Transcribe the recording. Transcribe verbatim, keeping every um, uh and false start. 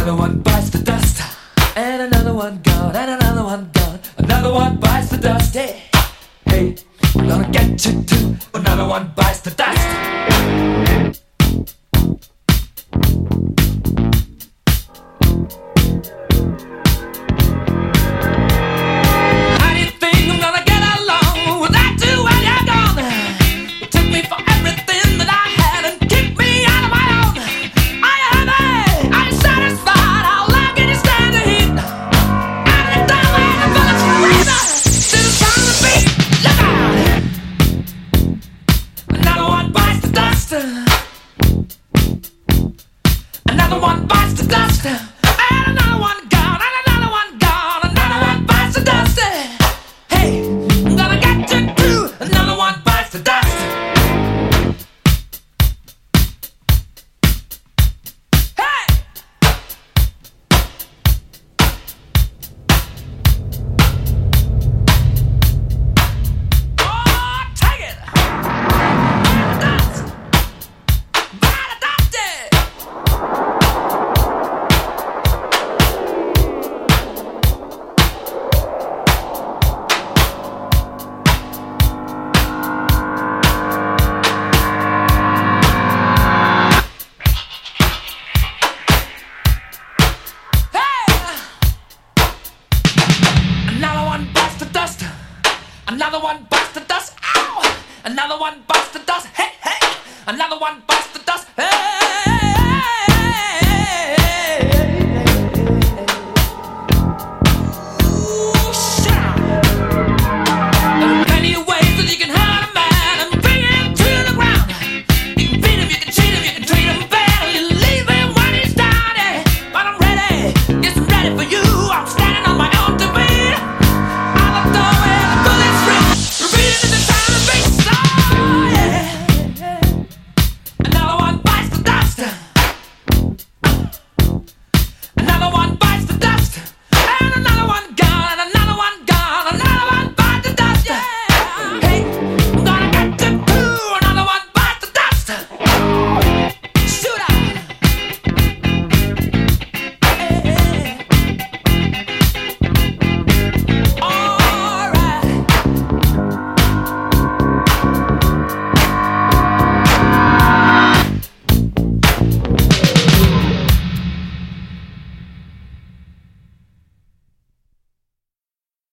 Another one bites the dust, and another one gone, and another one gone. Another one bites the dust. Hey, hey, I'm gonna get you too. Another one bites the dust. How do you think I'm gonna get along without you when you're gone? You took me for everything that I had and kicked me out of my own. Are you happy? Are you satisfied? How long can you stand the heat? Out of the time when the bullets razor to the sound of the beat. Look out! Another one bites the dust. Another one bites the dust. And another one gone. And another one gone. Another one bites the dust. Hey, I'm gonna get you too. Another one bites the dust. Hey! Oh, take it! Bite the dust! Bite the dust! Another one bites the dust. Another one bites the dust. Ow! Another one bites the dust. Hey, hey! Another one bites